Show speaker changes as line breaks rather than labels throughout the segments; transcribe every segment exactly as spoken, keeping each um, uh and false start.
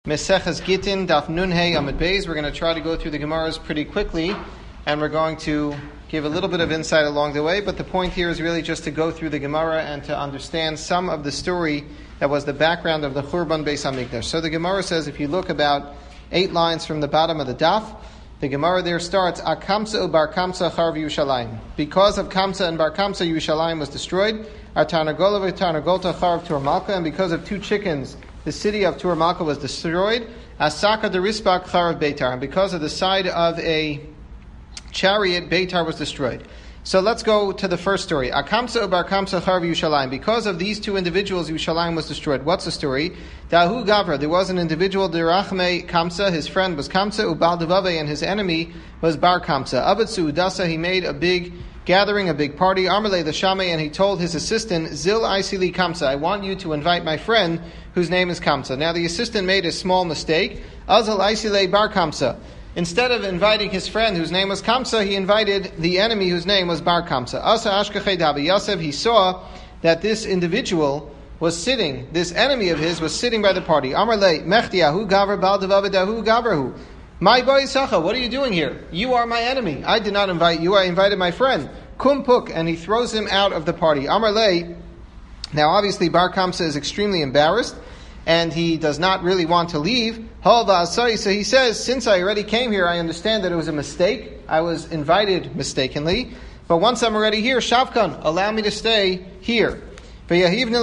Meseches Gittin, Daf Nun Hey Amud Beis. We're going to try to go through the Gemaras pretty quickly, and we're going to give a little bit of insight along the way, but the point here is really just to go through the Gemara and to understand some of the story that was the background of the Churban Beis HaMikdash. So the Gemara says, if you look about eight lines from the bottom of the Daf, the Gemara there starts, Akamsa u Bar Kamsa Charv Yerushalayim. Because of Kamsa and Bar Kamsa, Yerushalayim was destroyed. Tarnagolav and Tarnagolta Charv Tur Malka, and because of two chickens, the city of Tur Malka was destroyed. Asaka de Rispak Charav Beitar, and because of the side of a chariot, Beitar was destroyed. So let's go to the first story. Akamsa ubar Kamsa Charav Yerushalayim. Because of these two individuals, Yerushalayim was destroyed. What's the story? Dahu Gavra. There was an individual, Derachme Kamsa. His friend was Kamsa. Ubal Devave, and his enemy was Bar Kamsa. Abatsu Udasa. He made a big gathering, a big party. Amarle the Shame, and he told his assistant, Zil Aisili Kamsa. I want you to invite my friend, whose name is Kamsa. Now the assistant made a small mistake. Azal Aisile Bar Kamsa. Instead of inviting his friend whose name was Kamsa, he invited the enemy whose name was Bar Kamsa. Asa Ashkachay Dabi Yosef, he saw that this individual was sitting, this enemy of his was sitting by the party. Amarle Mechtiahu Gavra Bal Devavadahu Gavrahu. My boy Sacha, what are you doing here? You are my enemy. I did not invite you, I invited my friend. Kum Puk, and he throws him out of the party. Amarle. Now, obviously, Bar Kamsa is extremely embarrassed, and he does not really want to leave. So he says, since I already came here, I understand that it was a mistake. I was invited mistakenly. But once I'm already here, Shavkan, allow me to stay here. And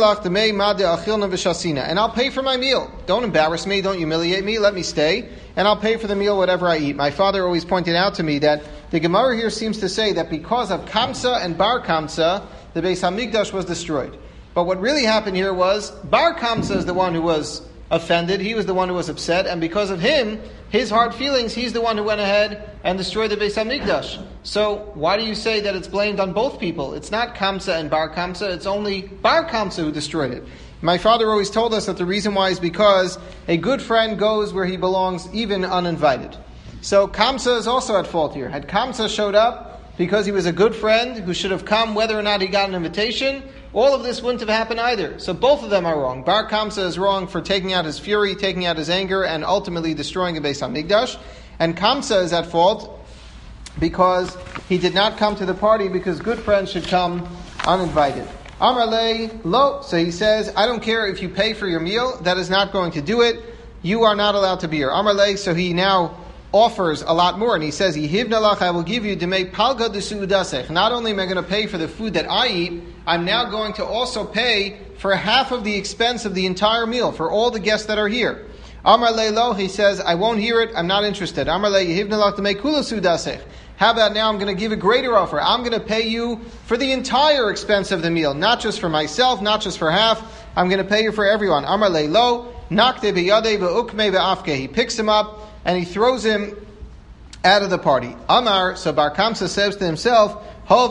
I'll pay for my meal. Don't embarrass me, don't humiliate me, let me stay. And I'll pay for the meal, whatever I eat. My father always pointed out to me that the Gemara here seems to say that because of Kamsa and Bar Kamsa, the Beis HaMikdash was destroyed. But what really happened here was, Bar Kamsa is the one who was offended, he was the one who was upset, and because of him, his hard feelings, he's the one who went ahead and destroyed the Beis HaMikdash. So, why do you say that it's blamed on both people? It's not Kamsa and Bar Kamsa, it's only Bar Kamsa who destroyed it. My father always told us that the reason why is because a good friend goes where he belongs, even uninvited. So, Kamsa is also at fault here. Had Kamsa showed up because he was a good friend who should have come whether or not he got an invitation, all of this wouldn't have happened either. So both of them are wrong. Bar Kamsa is wrong for taking out his fury, taking out his anger, and ultimately destroying the Beis HaMikdash. And Kamsa is at fault because he did not come to the party because good friends should come uninvited. Amar le lo. So he says, I don't care if you pay for your meal. That is not going to do it. You are not allowed to be here. Amar le. So he now offers a lot more, and he says, "Yihivna lach, I will give you demei palga de suudasech." Not only am I going to pay for the food that I eat, I'm now going to also pay for half of the expense of the entire meal for all the guests that are here. Amar leilo, he says, I won't hear it. I'm not interested. Amar le yihivna lach demei kula suudasech. How about now? I'm going to give a greater offer. I'm going to pay you for the entire expense of the meal, not just for myself, not just for half. I'm going to pay you for everyone. Amar leilo nakte beyade ve'ukme ve'afke. He picks him up and he throws him out of the party. Amar, so Bar Kamsa says to himself,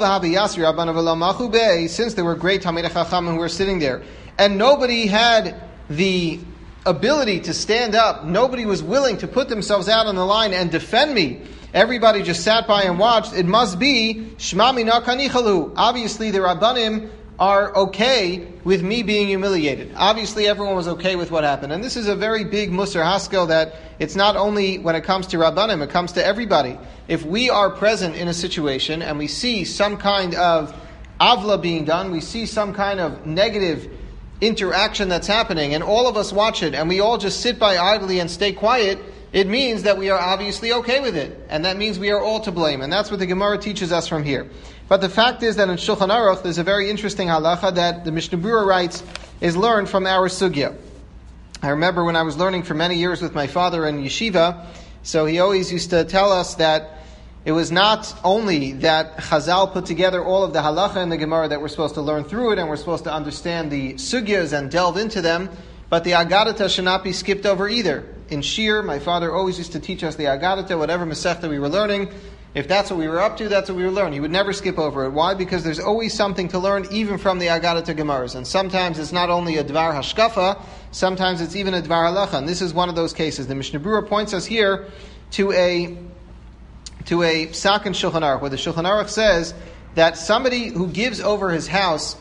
since there were great Talmidei Chachamim who were sitting there, and nobody had the ability to stand up, nobody was willing to put themselves out on the line and defend me, everybody just sat by and watched, it must be, Shma mina kanichalu. Obviously the Rabbanim are okay with me being humiliated. Obviously everyone was okay with what happened. And this is a very big Musar Haskel that it's not only when it comes to Rabbanim, it comes to everybody. If we are present in a situation and we see some kind of avla being done, we see some kind of negative interaction that's happening, and all of us watch it, and we all just sit by idly and stay quiet, it means that we are obviously okay with it. And that means we are all to blame. And that's what the Gemara teaches us from here. But the fact is that in Shulchan Aruch, there's a very interesting halacha that the Mishnah Berurah writes is learned from our sugya. I remember when I was learning for many years with my father in yeshiva, so he always used to tell us that it was not only that Chazal put together all of the halacha in the Gemara that we're supposed to learn through it and we're supposed to understand the sugyas and delve into them, but the Agadata should not be skipped over either. In Shir, my father always used to teach us the Agadata, whatever Masechta we were learning. If that's what we were up to, that's what we were learning. He would never skip over it. Why? Because there's always something to learn, even from the Agadata Gemaras. And sometimes it's not only a Dvar Hashkafa, sometimes it's even a Dvar Halacha. And this is one of those cases. The Mishnah Berurah points us here to a to a Psak in Shulchan Aruch, where the Shulchan Aruch says that somebody who gives over his house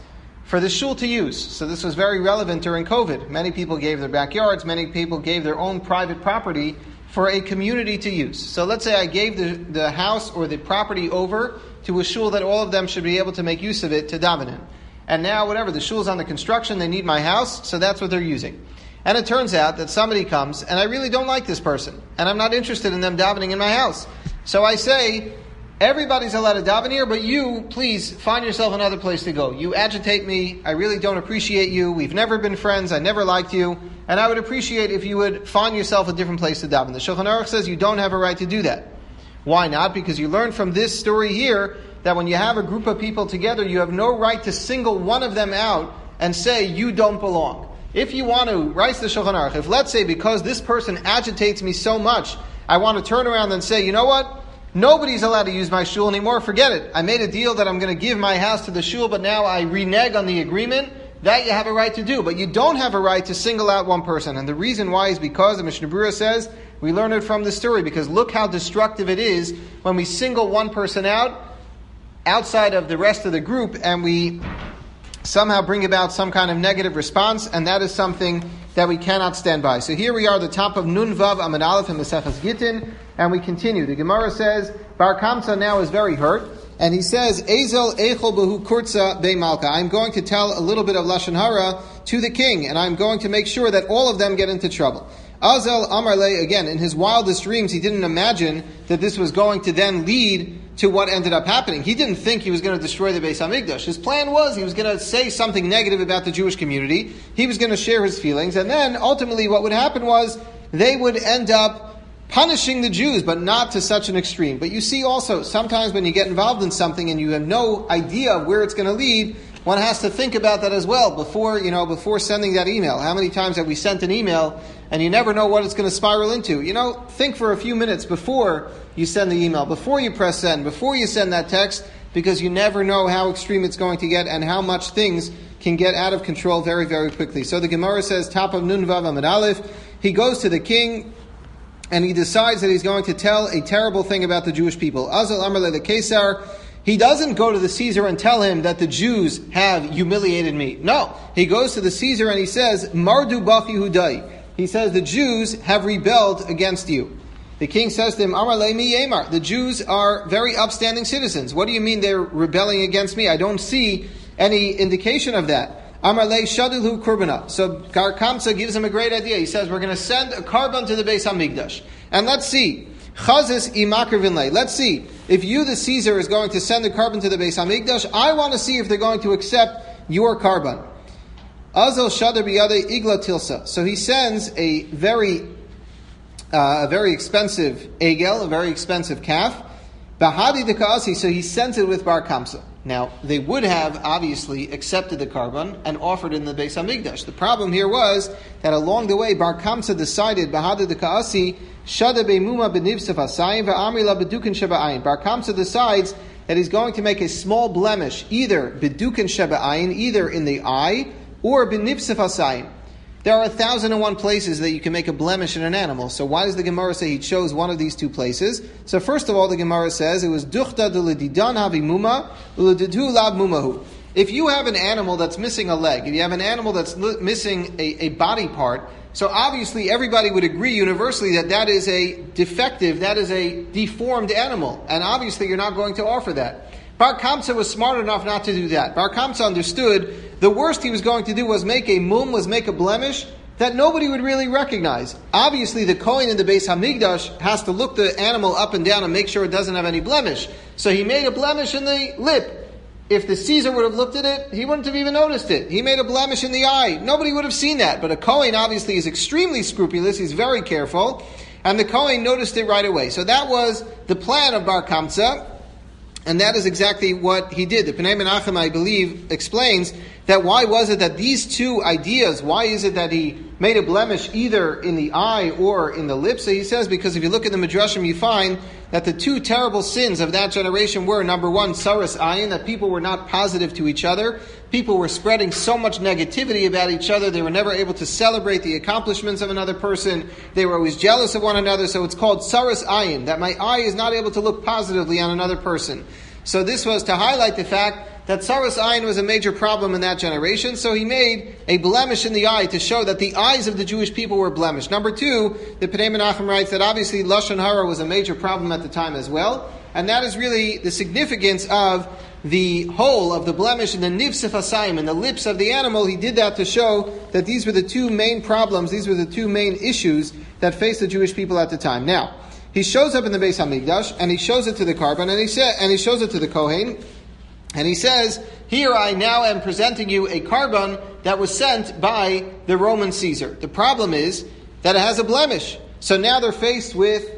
for the shul to use. So this was very relevant during COVID. Many people gave their backyards, many people gave their own private property for a community to use. So let's say I gave the, the house or the property over to a shul that all of them should be able to make use of it to daven in. And now, whatever, the shul's under construction, they need my house, so that's what they're using. And it turns out that somebody comes, and I really don't like this person, and I'm not interested in them davening in my house. So I say, everybody's allowed to daven here, but you, please, find yourself another place to go. You agitate me, I really don't appreciate you, we've never been friends, I never liked you, and I would appreciate if you would find yourself a different place to daven. The Shulchan Aruch says you don't have a right to do that. Why not? Because you learn from this story here that when you have a group of people together, you have no right to single one of them out and say, you don't belong. If you want to, writes the Shulchan Aruch, if let's say because this person agitates me so much, I want to turn around and say, you know what? Nobody's allowed to use my shul anymore, forget it. I made a deal that I'm going to give my house to the shul, but now I renege on the agreement. That you have a right to do, but you don't have a right to single out one person. And the reason why is because the Mishnah Berurah says, we learn it from this story, because look how destructive it is when we single one person out outside of the rest of the group and we somehow bring about some kind of negative response, and that is something that we cannot stand by. So here we are, the top of Nun Vav Amud Aleph in Maseches Gittin, and we continue. The Gemara says, Bar Kamsa now is very hurt, and he says, Ezel Echol Behu Kurza Be Malka. I'm going to tell a little bit of Lashon Hara to the king, and I'm going to make sure that all of them get into trouble. Azel Amarle, again, in his wildest dreams, he didn't imagine that this was going to then lead to what ended up happening. He didn't think he was going to destroy the Beis HaMikdash. His plan was he was going to say something negative about the Jewish community. He was going to share his feelings, and then ultimately what would happen was they would end up punishing the Jews, but not to such an extreme. But you see also, sometimes when you get involved in something and you have no idea of where it's going to lead, one has to think about that as well before, you know, before sending that email. How many times have we sent an email and you never know what it's going to spiral into? You know, think for a few minutes before you send the email, before you press send, before you send that text, because you never know how extreme it's going to get and how much things can get out of control very, very quickly. So the Gemara says, top of Nun Vav Amud Aleph, he goes to the king and he decides that he's going to tell a terrible thing about the Jewish people. Azal Amar le Kesar. He doesn't go to the Caesar and tell him that the Jews have humiliated me. No. He goes to the Caesar and he says, Mardu Bachi Hudai. He says, the Jews have rebelled against you. The king says to him, Amar le mi yemar. The Jews are very upstanding citizens. What do you mean they're rebelling against me? I don't see any indication of that. Amar le shadilhu kurbana. So Bar Kamsa gives him a great idea. He says, we're going to send a carbon to the Beis HaMikdash. And let's see. Chazis imakar vinlei. Let's see. If you, the Caesar, is going to send the carbon to the Beis HaMikdash, I want to see if they're going to accept your carbon. Azal shadar biyadei igla tilsa. So he sends a very, uh, a very expensive egel, a very expensive calf. Bahadi deka'asi. So he sent it with Bar Kamsa. Now, they would have obviously accepted the carbon and offered it in the Beis HaMikdash. The problem here was that along the way, Bar Kamsa decided, Bahadi deka'asi, Shada be'muma b'nivsef asayim v'amri la b'dukin sheba'ayin. Bar Kamsa decides that he's going to make a small blemish, either b'dukin sheba'ayin, either in the eye, or b'nivsef asayim. There are a thousand and one places that you can make a blemish in an animal. So why does the Gemara say he chose one of these two places? So first of all, the Gemara says it was duchta d'ledidan havimuma u'ledidu lab mumahu. If you have an animal that's missing a leg, if you have an animal that's li- missing a, a body part, so obviously everybody would agree universally that that is a defective, that is a deformed animal. And obviously you're not going to offer that. Bar Kamsa was smart enough not to do that. Bar Kamsa understood the worst he was going to do was make a mum, was make a blemish that nobody would really recognize. Obviously the Kohen in the Beis HaMikdash has to look the animal up and down and make sure it doesn't have any blemish. So he made a blemish in the lip. If the Caesar would have looked at it, he wouldn't have even noticed it. He made a blemish in the eye. Nobody would have seen that. But a Kohen obviously is extremely scrupulous. He's very careful. And the Kohen noticed it right away. So that was the plan of Bar Kamsa. And that is exactly what he did. The Pnei Menachem, I believe, explains that why was it that these two ideas, why is it that he made a blemish either in the eye or in the lips? So he says, because if you look at the Midrashim, you find that the two terrible sins of that generation were, number one, saras ayin, that people were not positive to each other. People were spreading so much negativity about each other, they were never able to celebrate the accomplishments of another person. They were always jealous of one another, so it's called saras ayin, that my eye is not able to look positively on another person. So this was to highlight the fact that Tsaras Ayin was a major problem in that generation, so he made a blemish in the eye to show that the eyes of the Jewish people were blemished. Number two, the Pnei Menachem writes that obviously Lashon Hara was a major problem at the time as well, and that is really the significance of the hole of the blemish in the nivsef hasayim, in the lips of the animal. He did that to show that these were the two main problems, these were the two main issues that faced the Jewish people at the time. Now, he shows up in the Beis Hamikdash, and he shows it to the Karban, and he sa- and he shows it to the Kohen, and he says, here I now am presenting you a Karban that was sent by the Roman Caesar. The problem is that it has a blemish. So now they're faced with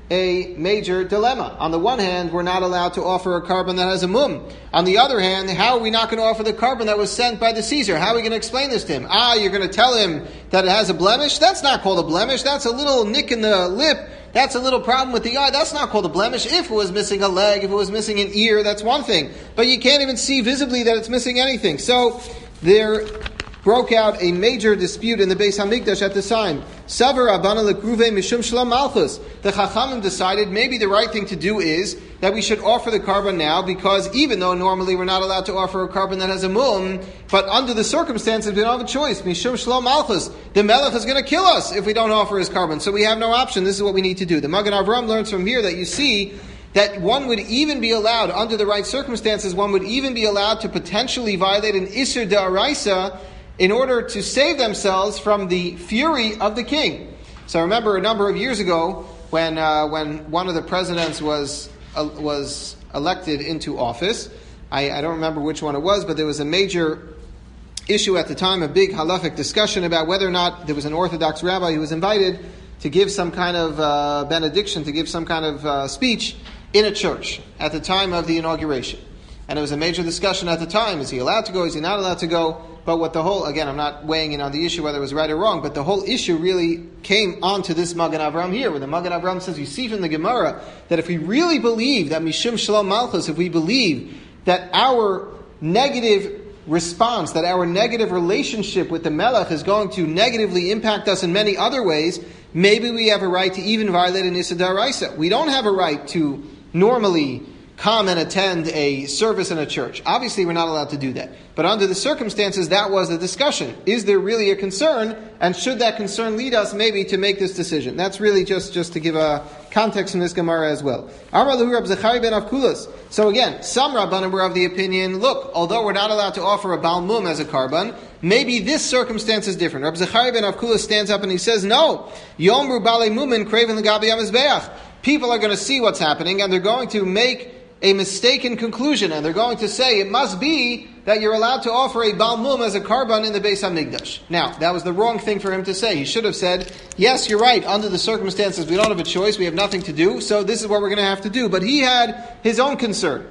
a major dilemma. On the one hand, we're not allowed to offer a Karban that has a mum. On the other hand, how are we not going to offer the Karban that was sent by the Caesar? How are we going to explain this to him? Ah, you're going to tell him that it has a blemish? That's not called a blemish. That's a little nick in the lip. That's a little problem with the eye. That's not called a blemish. If it was missing a leg, if it was missing an ear, that's one thing. But you can't even see visibly that it's missing anything. So there broke out a major dispute in the Beis Hamikdash at the time. Savar Rabbana lekruve mishum shlam malchus. The Chachamim decided maybe the right thing to do is that we should offer the Karban now, because even though normally we're not allowed to offer a Karban that has a mum, but under the circumstances we don't have a choice. Mishum shlam malchus. The Melech is going to kill us if we don't offer his Karban. So we have no option. This is what we need to do. The Magen Avraham learns from here that you see that one would even be allowed, under the right circumstances, one would even be allowed to potentially violate an Isser D'Oraisa in order to save themselves from the fury of the king. So I remember a number of years ago when uh, when one of the presidents was uh, was elected into office. I, I don't remember which one it was, but there was a major issue at the time, a big halachic discussion about whether or not there was an Orthodox rabbi who was invited to give some kind of uh, benediction, to give some kind of uh, speech in a church at the time of the inauguration. And it was a major discussion at the time. Is he allowed to go? Is he not allowed to go? But what the whole, again, I'm not weighing in on the issue whether it was right or wrong, but the whole issue really came onto this Magen Avraham here, where the Magen Avraham says, you see from the Gemara, that if we really believe that Mishum Shalom Malchus, if we believe that our negative response, that our negative relationship with the Melech is going to negatively impact us in many other ways, maybe we have a right to even violate an Issa D'Oraisa. We don't have a right to normally come and attend a service in a church. Obviously, we're not allowed to do that. But under the circumstances, that was the discussion. Is there really a concern? And should that concern lead us maybe to make this decision? That's really just, just to give a context in this Gemara as well. So again, some Rabbanim were of the opinion, look, although we're not allowed to offer a Baal Mum as a Karban, maybe this circumstance is different. Rabbi Zechariah ben Avkula stands up and he says, no, Yomru Balei Mumin Kraven L'Gabi HaMizbeach. People are going to see what's happening and they're going to make a mistaken conclusion, and they're going to say it must be that you're allowed to offer a Baal Mum as a Karban in the Beis HaMikdash. Now, that was the wrong thing for him to say. He should have said, yes, you're right, under the circumstances we don't have a choice, we have nothing to do, so this is what we're going to have to do. But he had his own concern,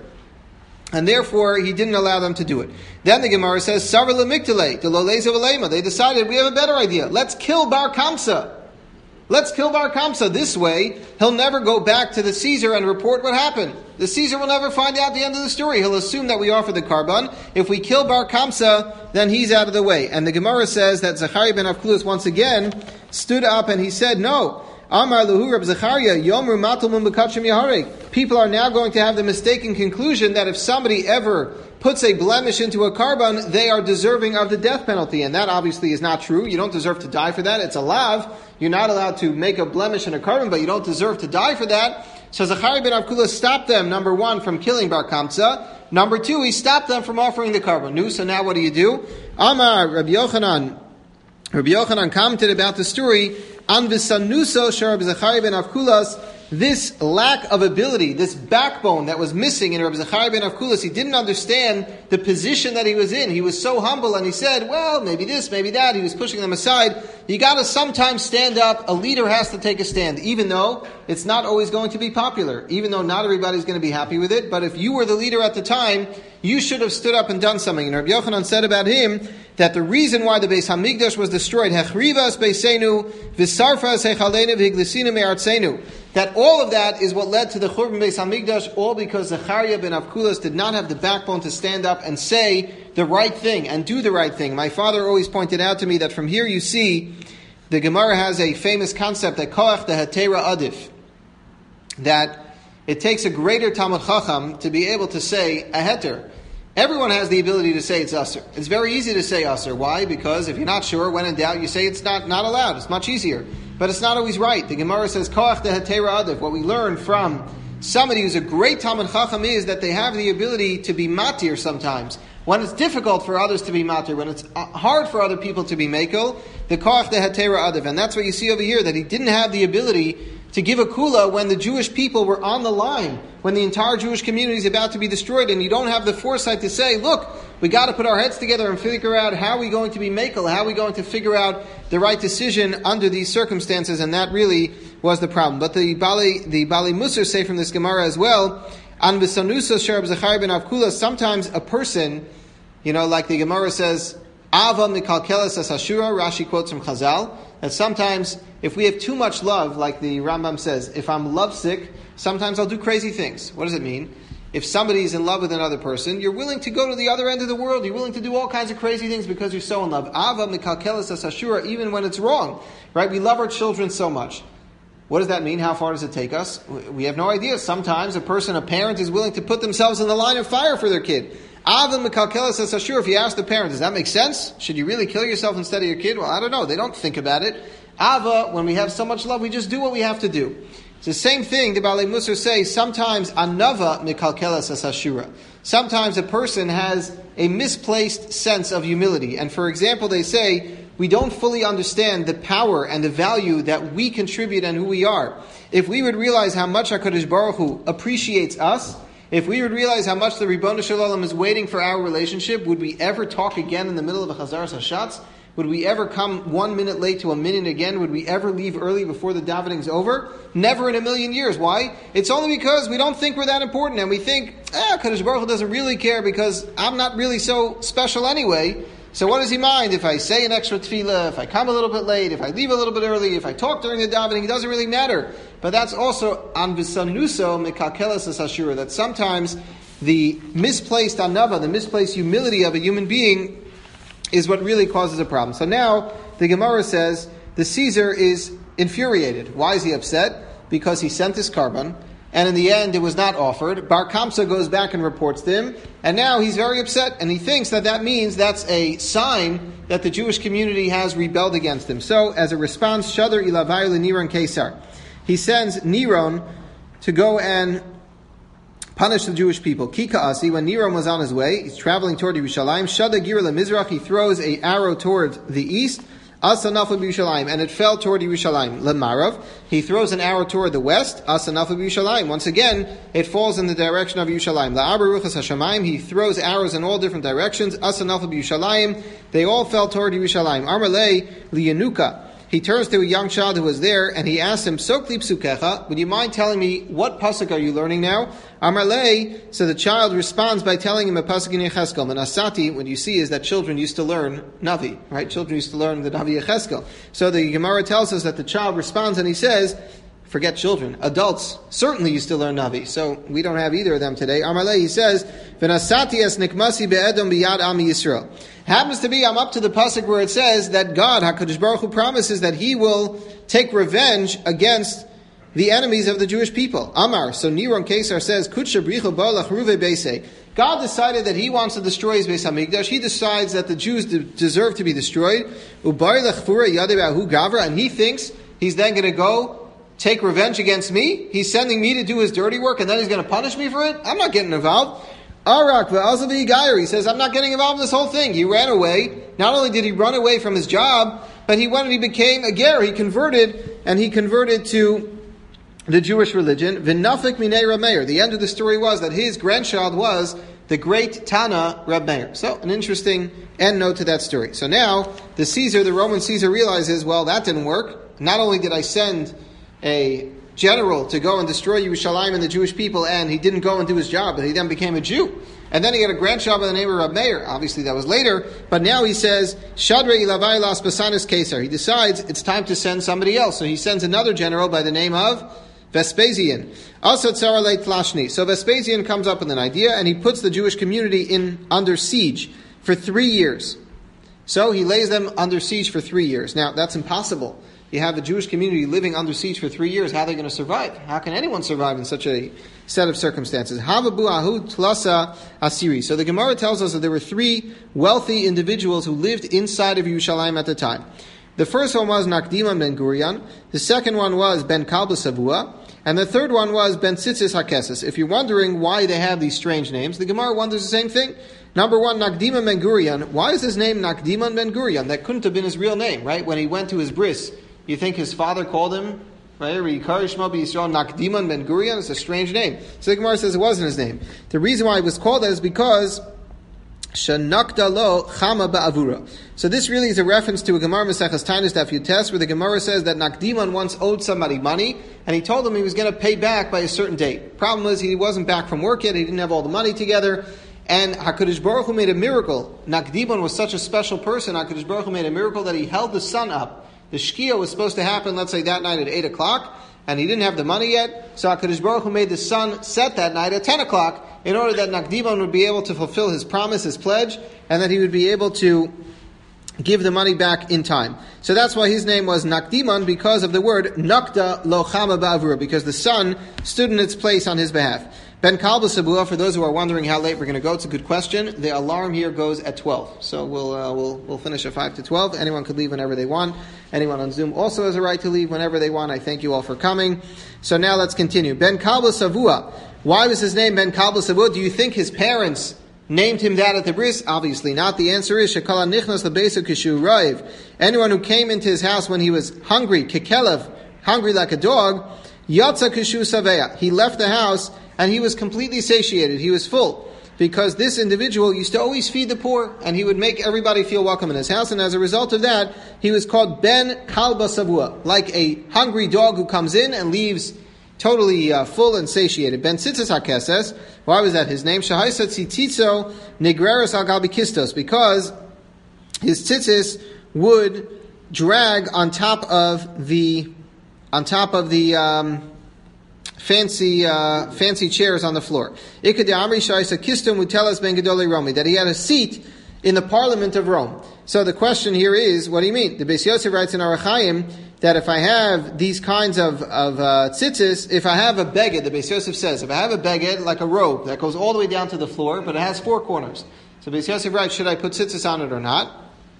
and therefore he didn't allow them to do it. Then the Gemara says, Savar L'Miktalei, D'Loleza V'Leima. They decided, we have a better idea. Let's kill Bar Kamsa. Let's kill Bar Kamsa. This way, he'll never go back to the Caesar and report what happened. The Caesar will never find out the end of the story. He'll assume that we offer the Karban. If we kill Bar Kamsa, then he's out of the way. And the Gemara says that Zechariah ben Avkulus once again stood up and he said, no. Amar Luhu Reb Zechariah, Yomru Matul Mum B'Kachim Yaharek. People are now going to have the mistaken conclusion that if somebody ever puts a blemish into a Karban, they are deserving of the death penalty. And that obviously is not true. You don't deserve to die for that. It's a lav. You're not allowed to make a blemish in a Karban, but you don't deserve to die for that. So Zechariah ben Avkula stopped them, number one, from killing Bar Kamsa. Number two, he stopped them from offering the Karban. Nu, so now what do you do? Amar, Rabbi Yochanan. Rabbi Yochanan commented about the story, An v'sanuso shar Zechariah ben Avkulas, this lack of ability, this backbone that was missing in Rabbi Zechariah ben Avkulas, he didn't understand the position that he was in. He was so humble and he said, well, maybe this, maybe that. He was pushing them aside. You gotta sometimes stand up. A leader has to take a stand, even though it's not always going to be popular, even though not everybody's going to be happy with it. But if you were the leader at the time, you should have stood up and done something. And Rabbi Yochanan said about him that the reason why the Beis Hamikdash was destroyed, Hechrivas Beisenu, V'sarfas Hechalenu, V'higlisinu Me'artzenu, that all of that is what led to the Churban Beis Hamikdash, all because Zechariah ben Avkulas did not have the backbone to stand up and say the right thing and do the right thing. My father always pointed out to me that from here you see, the Gemara has a famous concept that Koach the Hetera Adif, that it takes a greater Talmud Chacham to be able to say a heter. Everyone has the ability to say it's usher. It's very easy to say usher. Why? Because if you're not sure, when in doubt, you say it's not, not allowed. It's much easier. But it's not always right. The Gemara says, koach dehatera adif. What we learn from somebody who's a great Talmid Chacham is that they have the ability to be matir sometimes. When it's difficult for others to be matir, when it's hard for other people to be mekel, the koach dehatera adif. And that's what you see over here, that he didn't have the ability to give a kula when the Jewish people were on the line, when the entire Jewish community is about to be destroyed, and you don't have the foresight to say, look, we got to put our heads together and figure out how we're going to be mekel, how we're going to figure out the right decision under these circumstances, and that really was the problem. But the Bali, the Bali Musar say from this Gemara as well, An v'sanusa sharab zachar ben avkula, sometimes a person, you know, like the Gemara says, Ava mikalkeles as hashura, Rashi quotes from Chazal, that sometimes if we have too much love, like the Rambam says, if I'm lovesick, sometimes I'll do crazy things. What does it mean? If somebody is in love with another person, you're willing to go to the other end of the world. You're willing to do all kinds of crazy things because you're so in love. Ava mikalkeles as hashura, even when it's wrong. Right? We love our children so much. What does that mean? How far does it take us? We have no idea. Sometimes a person, a parent, is willing to put themselves in the line of fire for their kid. Ava mikalkeles as hashura, if you ask the parent, does that make sense? Should you really kill yourself instead of your kid? Well, I don't know. They don't think about it. Ava, when we have so much love, we just do what we have to do. It's the same thing the Balei Musar say, sometimes anava mikalkeles as hashura. Sometimes a person has a misplaced sense of humility. And for example, they say, we don't fully understand the power and the value that we contribute and who we are. If we would realize how much HaKadosh Baruch Hu appreciates us, if we would realize how much the Ribono Shel Olam is waiting for our relationship, would we ever talk again in the middle of a Chazaras Hashatz? Would we ever come one minute late to a minute again? Would we ever leave early before the davening's over? Never in a million years. Why? It's only because we don't think we're that important, and we think, ah, Kadosh Baruch Hu doesn't really care because I'm not really so special anyway. So what does he mind if I say an extra tefillah, if I come a little bit late, if I leave a little bit early, if I talk during the davening? It doesn't really matter. But that's also an v'sanuso mekakeles as hashura, that sometimes the misplaced anava, the misplaced humility of a human being is what really causes a problem. So now, the Gemara says, the Caesar is infuriated. Why is he upset? Because he sent his carbon, and in the end it was not offered. Bar Kamsa goes back and reports to him, and now he's very upset, and he thinks that that means that's a sign that the Jewish community has rebelled against him. So, as a response, Shadar ilavayu l'Niron Kesar. He sends Niron to go and punish the Jewish people. Kika Asi, when Niron was on his way, he's traveling toward Yerushalayim. Shada Gira leMizrach, he throws a arrow toward the east. Asa nafel b'Yerushalayim, and it fell toward Yerushalayim. LeMarav, he throws an arrow toward the west. Asa nafel b'Yerushalayim. Once again, it falls in the direction of Yerushalayim. La'abar ruchas hashamayim, he throws arrows in all different directions. Asa nafel b'Yerushalayim, they all fell toward Yerushalayim. Armalei liyanuka. He turns to a young child who was there, and he asks him, Sokli psukecha, would you mind telling me what pasuk are you learning now? Amarlei, so the child responds by telling him a pasuk in Yecheskel. Manasati, what you see is that children used to learn Navi, right? Children used to learn the Navi Yecheskel. So the Gemara tells us that the child responds and he says, forget children, adults certainly used to learn Navi. So we don't have either of them today. Amarlei, he says, V'nasati es nikmasi be'edom biyad ami Yisrael. Happens to be, I'm up to the pasuk where it says that God, HaKadosh Baruch Hu, promises that He will take revenge against the enemies of the Jewish people. Amar, so Niron Kesar says, Kutsha bricho bo lachruve beise. God decided that He wants to destroy His Beis Hamikdash. He decides that the Jews de- deserve to be destroyed. Ubar lechfura yadei ba'hu gavra, and He thinks He's then going to go take revenge against me. He's sending me to do His dirty work, and then He's going to punish me for it. I'm not getting involved. Arak v'alzavi gayer, he says, I'm not getting involved in this whole thing. He ran away. Not only did he run away from his job, but he went and he became a ger. He converted, and he converted to the Jewish religion. V'nafik minei Reb Meir. The end of the story was that his grandchild was the great Tana Reb Meir. So, an interesting end note to that story. So now, the Caesar, the Roman Caesar, realizes, well, that didn't work. Not only did I send a general to go and destroy Yerushalayim and the Jewish people, and he didn't go and do his job, but he then became a Jew. And then he had a grandchild by the name of Reb Meir. Obviously that was later, but now he says, Shadre ilavai las basanis Kesar. He decides it's time to send somebody else. So he sends another general by the name of Vespasian. Also Tzara leit Flashni. So Vespasian comes up with an idea, and he puts the Jewish community in under siege for three years. So he lays them under siege for three years. Now, that's impossible. You have a Jewish community living under siege for three years. How are they going to survive? How can anyone survive in such a set of circumstances? Havabu ahu tlasa asiri. So the Gemara tells us that there were three wealthy individuals who lived inside of Yerushalayim at the time. The first one was Nakdiman ben Gurion. The second one was Ben Kalba Savua. And the third one was Ben Tzitzis HaKeses. If you're wondering why they have these strange names, the Gemara wonders the same thing. Number one, Nakdiman ben Gurion. Why is his name Nakdiman ben Gurion? That couldn't have been his real name, right? When he went to his bris, you think his father called him, right? Nakdiman ben Gurion. It's a strange name. So the Gemara says it wasn't his name. The reason why it was called that is because Shanakda lo chama ba'avura. So this really is a reference to a Gemara Maseches Tainus Daf Yutes, where the Gemara says that Nakdiman once owed somebody money, and he told him he was going to pay back by a certain date. Problem was he wasn't back from work yet; he didn't have all the money together. And Hakadosh Baruch Hu made a miracle. Nakdiman was such a special person. Hakadosh Baruch Hu made a miracle that he held the sun up. The Shkia was supposed to happen, let's say, that night at eight o'clock, and he didn't have the money yet. So Hakadosh Baruch Hu made the sun set that night at ten o'clock, in order that Nakdiman would be able to fulfill his promise, his pledge, and that he would be able to give the money back in time. So that's why his name was Nakdiman, because of the word Nakda lo chama ba'avura, because the sun stood in its place on his behalf. Ben Kalba Sabua, for those who are wondering how late we're going to go, it's a good question. The alarm here goes at twelve. So we'll uh, we'll we'll finish at five to twelve. Anyone could leave whenever they want. Anyone on Zoom also has a right to leave whenever they want. I thank you all for coming. So now let's continue. Ben Kalba Savua. Why was his name Ben Kalba Savua? Do you think his parents named him that at the bris? Obviously not. The answer is Shekala Nichnas Lebeisa Kishu Raiv. Anyone who came into his house when he was hungry, Kekelev, hungry like a dog, Yatza Kishu Saveya. He left the house and he was completely satiated. He was full. Because this individual used to always feed the poor, and he would make everybody feel welcome in his house, and as a result of that, he was called Ben Kalba Savua, like a hungry dog who comes in and leaves totally uh, full and satiated. Ben Tzitzis HaKeses, why was that his name? Shahaisa Tzitzo Negreris Al Galbi Kistos, because his tzitzis would drag on top of the, on top of the, um, fancy uh, fancy chairs on the floor. That he had a seat in the Parliament of Rome. So the question here is, what do you mean? The Beis Yosef writes in Orach Chaim that if I have these kinds of, of uh, tzitzis, if I have a beged, the Beis Yosef says, if I have a beged, like a robe, that goes all the way down to the floor, but it has four corners. So Beis Yosef writes, should I put tzitzis on it or not?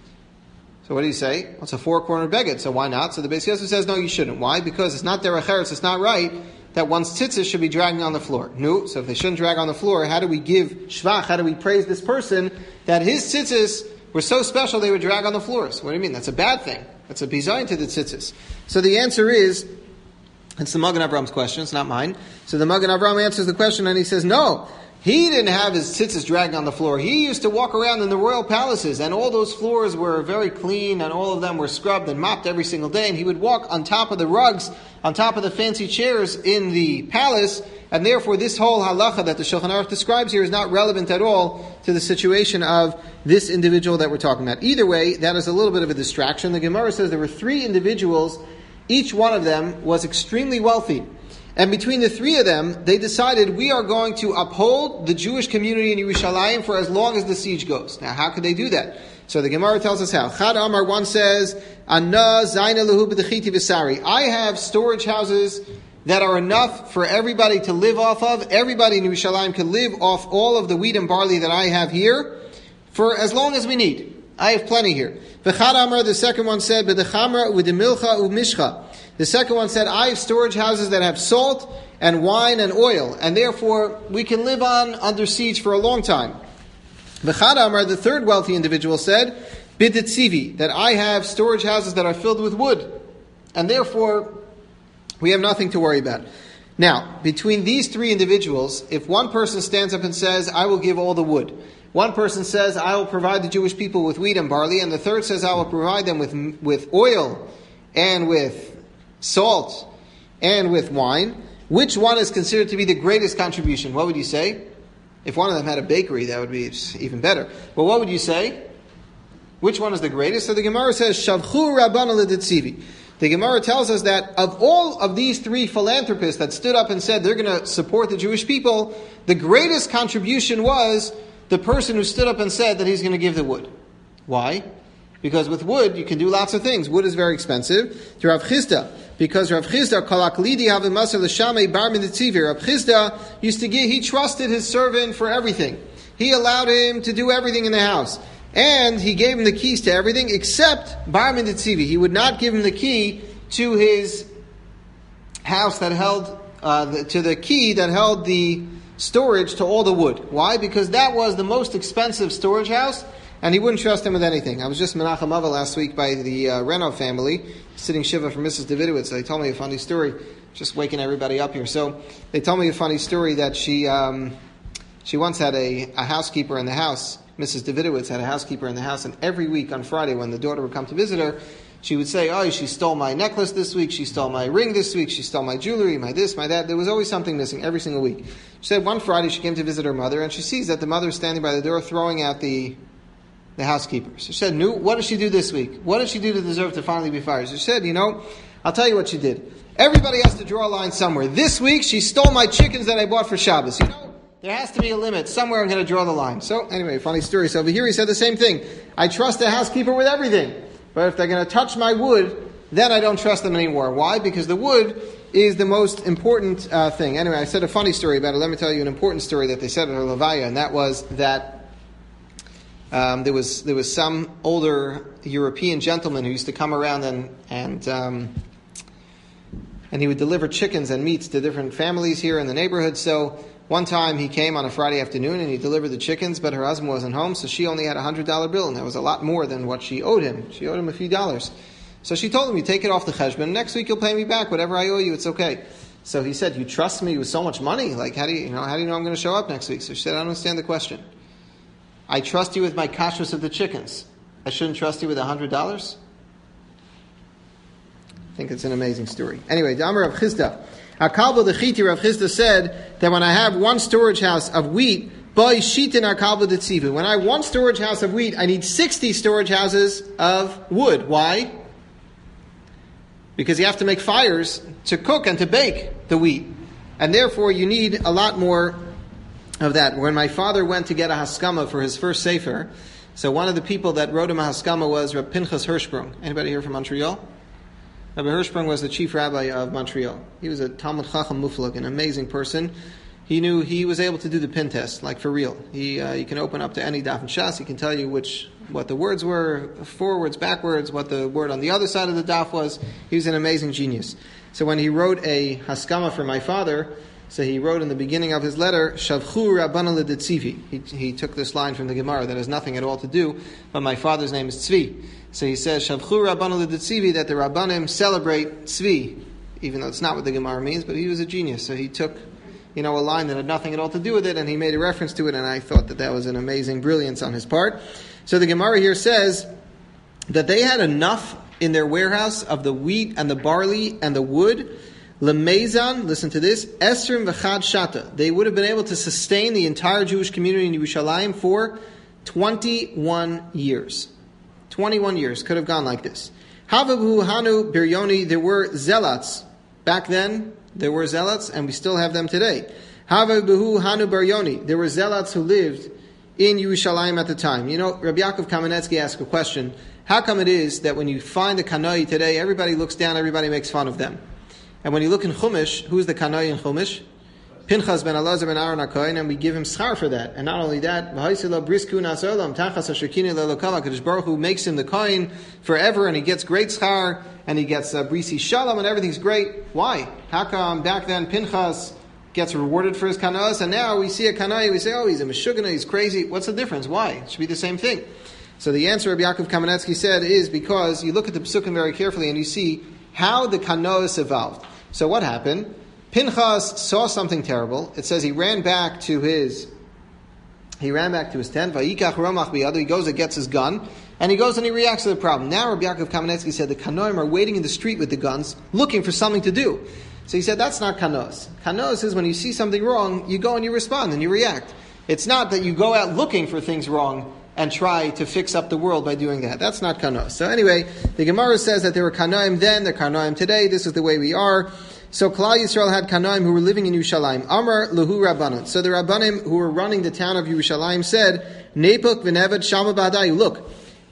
So what do you say? Well, it's a four-corner beged, so why not? So the Beis Yosef says, no, you shouldn't. Why? Because it's not derech eretz, it's not right that one's tzitzis should be dragging on the floor. No, so if they shouldn't drag on the floor, how do we give shvach, how do we praise this person that his tzitzis were so special they would drag on the floors? What do you mean? That's a bad thing. That's a bizayin to the tzitzis. So the answer is, it's the Magen Avram's question, it's not mine. So the Magen Avram answers the question and he says, no, he didn't have his tzitzis dragged on the floor. He used to walk around in the royal palaces, and all those floors were very clean, and all of them were scrubbed and mopped every single day, and he would walk on top of the rugs, on top of the fancy chairs in the palace, and therefore this whole halacha that the Shulchan Aruch describes here is not relevant at all to the situation of this individual that we're talking about. Either way, that is a little bit of a distraction. The Gemara says there were three individuals, each one of them was extremely wealthy. And between the three of them, they decided, we are going to uphold the Jewish community in Yerushalayim for as long as the siege goes. Now, how could they do that? So the Gemara tells us how. Chad Amar, one says, Anna zayna lehu b'dechiti v'sari. I have storage houses that are enough for everybody to live off of. Everybody in Yerushalayim can live off all of the wheat and barley that I have here for as long as we need. I have plenty here. V'chad Amar, the second one said, b'dechamra u'demilcha u'mishcha. The second one said, I have storage houses that have salt and wine and oil, and therefore we can live on under siege for a long time. V'chad Amar, the third wealthy individual, said, Bidetzivi, that I have storage houses that are filled with wood, and therefore we have nothing to worry about. Now, between these three individuals, if one person stands up and says, I will give all the wood, one person says, I will provide the Jewish people with wheat and barley, and the third says, I will provide them with with oil and with salt and with wine, which one is considered to be the greatest contribution? What would you say? If one of them had a bakery, that would be even better. But what would you say? Which one is the greatest? So the Gemara says, Shavchu Rabbana L'Detzivi. The Gemara tells us that of all of these three philanthropists that stood up and said they're going to support the Jewish people, the greatest contribution was the person who stood up and said that he's going to give the wood. Why? Because with wood, you can do lots of things. Wood is very expensive. To Rav Chisda, because Rav Chisda, Kalak Lidi Havim Masar L'Shamei Bar Mitzivir. Rav Chisda used to give, he trusted his servant for everything. He allowed him to do everything in the house. And he gave him the keys to everything except Bar Mitzivir. He would not give him the key to his house that held, uh, the, to the key that held the storage to all the wood. Why? Because that was the most expensive storage house, and he wouldn't trust him with anything. I was just Menachem Ava last week by the uh, Renov family, sitting Shiva for Missus Davidowitz. They told me a funny story, just waking everybody up here. So they told me a funny story that she um, she once had a, a housekeeper in the house. Missus Davidowitz had a housekeeper in the house, and every week on Friday when the daughter would come to visit her, she would say, oh, she stole my necklace this week, she stole my ring this week, she stole my jewelry, my this, my that. There was always something missing every single week. She said one Friday she came to visit her mother, and she sees that the mother is standing by the door throwing out the the housekeeper. So she said, no, what did she do this week? What did she do to deserve to finally be fired? So she said, you know, I'll tell you what she did. Everybody has to draw a line somewhere. This week she stole my chickens that I bought for Shabbos. You know, there has to be a limit. Somewhere I'm going to draw the line. So anyway, funny story. So over here he said the same thing. I trust the housekeeper with everything. But if they're going to touch my wood, then I don't trust them anymore. Why? Because the wood is the most important uh, thing. Anyway, I said a funny story about it. Let me tell you an important story that they said at her Levaya, and that was that um, there was there was some older European gentleman who used to come around and and um, and he would deliver chickens and meats to different families here in the neighborhood. So one time he came on a Friday afternoon and he delivered the chickens, but her husband wasn't home, so she only had a hundred dollar bill, and that was a lot more than what she owed him. She owed him a few dollars. So she told him, you take it off the cheshbon, next week you'll pay me back, whatever I owe you, it's okay. So he said, you trust me with so much money? Like, how do you, you know, how do you know I'm going to show up next week? So she said, I don't understand the question. I trust you with my kashrus of the chickens. I shouldn't trust you with a hundred dollars? I think it's an amazing story. Anyway, the Amar of Chisda. Akalbo the Chiti, Rav Chisda said that when I have one storage house of wheat, boy shitin akalbo the tzivu. When I have one storage house of wheat, I need sixty storage houses of wood. Why? Because you have to make fires to cook and to bake the wheat. And therefore you need a lot more of that. When my father went to get a haskama for his first sefer, so one of the people that wrote him a haskama was Reb Pinchas Hirschsprung. Anybody here from Montreal? Rabbi Hirschsprung was the chief rabbi of Montreal. He was a Talmud Chacham Muflag, an amazing person. He knew he was able to do the pin test, like for real. He uh, you can open up to any daf and shas. He can tell you which what the words were, forwards, backwards, what the word on the other side of the daf was. He was an amazing genius. So when he wrote a haskama for my father, so he wrote in the beginning of his letter, Shavchu Rabbana L'Detzivi. He he took this line from the Gemara that has nothing at all to do, but my father's name is Tzvi. So he says, Shavchu Rabbana L'Detzivi, that the Rabbanim celebrate Tzvi, even though it's not what the Gemara means, but he was a genius. So he took, you know, a line that had nothing at all to do with it, and he made a reference to it, and I thought that that was an amazing brilliance on his part. So the Gemara here says that they had enough in their warehouse of the wheat and the barley and the wood. Lemezan, listen to this, Esrim v'chad shata. They would have been able to sustain the entire Jewish community in Yerushalayim for twenty-one years. twenty-one years could have gone like this. Havabu Hanu Biryoni, there were zealots. Back then, there were zealots, and we still have them today. Havabu Hanu Biryoni, there were zealots who lived in Yerushalayim at the time. You know, Rabbi Yaakov Kamenetsky asked a question. How come it is that when you find the Kanoi today, everybody looks down, everybody makes fun of them? And when you look in Chumash, who's the Kanoi in Chumash? Pinchas ben Elazar ben Aaron HaKohen, and we give him schar for that. And not only that, Kadosh Baruch Hu makes him the Kohen forever, and he gets great schar, and he gets uh, brisi shalom, and everything's great. Why? How come back then Pinchas gets rewarded for his kanoas, and now we see a kanoi, we say, oh, he's a meshugana, he's crazy. What's the difference? Why? It should be the same thing. So the answer Rabbi Yaakov Kamenetsky said is because you look at the Pesukim very carefully, and you see how the kanoas evolved. So what happened? Pinchas saw something terrible. It says he ran back to his he ran back to his tent. Vayikach Ramach biyado. He goes and gets his gun, and he goes and he reacts to the problem. Now Rabbi Yaakov Kamenetsky said the kanoim are waiting in the street with the guns, looking for something to do. So he said that's not kanos. Kanos is when you see something wrong, you go and you respond and you react. It's not that you go out looking for things wrong and try to fix up the world by doing that. That's not kanos. So anyway, the Gemara says that there were kanoim then, they're kanoim today. This is the way we are. So Klal Yisrael had kanoim who were living in Yerushalayim. Amar lehu Rabbanan. So the Rabbanim who were running the town of Yerushalayim said, Nepuk v'nevad shama b'hadayu. Look,